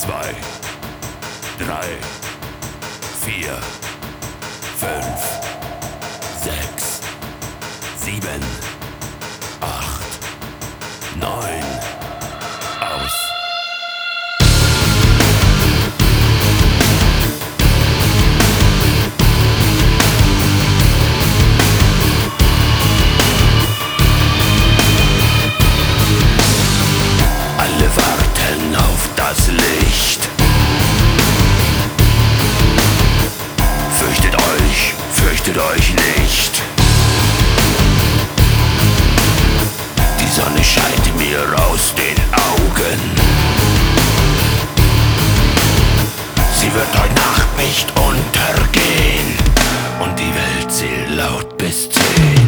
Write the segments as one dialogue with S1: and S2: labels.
S1: 2, 3, 4, 5, 6, 7, 8, 9. Aus. Alle warten auf das Licht. Fürchtet euch nicht. Die Sonne scheint mir aus den Augen. Sie wird heute Nacht nicht untergehen. Und die Welt zählt laut bis 10.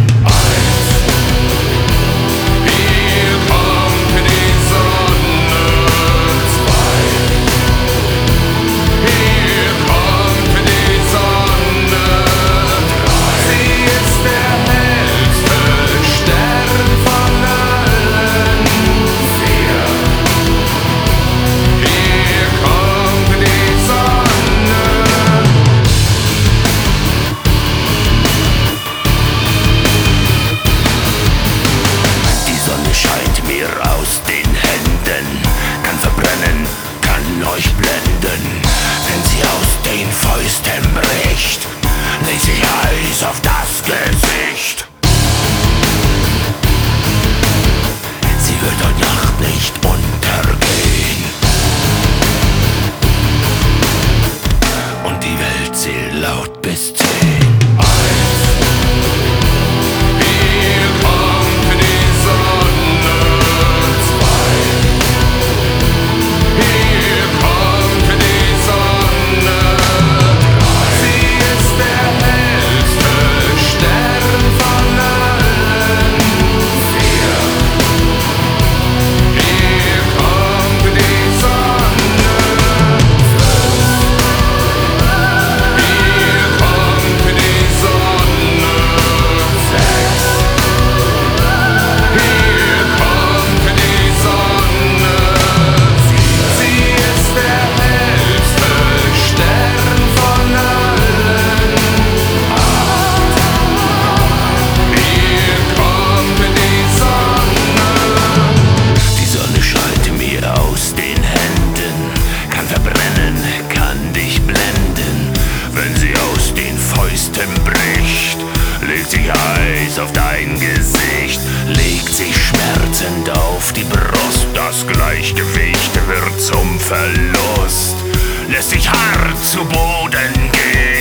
S1: Aus den Händen, kann verbrennen, kann euch blenden. Wenn sie aus den Fäusten bricht, legt sich Eis auf das Gesicht. Sie wird heute Nacht nicht untergehen. Und die Welt zählt laut bis 10. Bricht, legt sich Eis auf dein Gesicht, legt sich schmerzend auf die Brust. Das Gleichgewicht wird zum Verlust, lässt sich hart zu Boden gehen.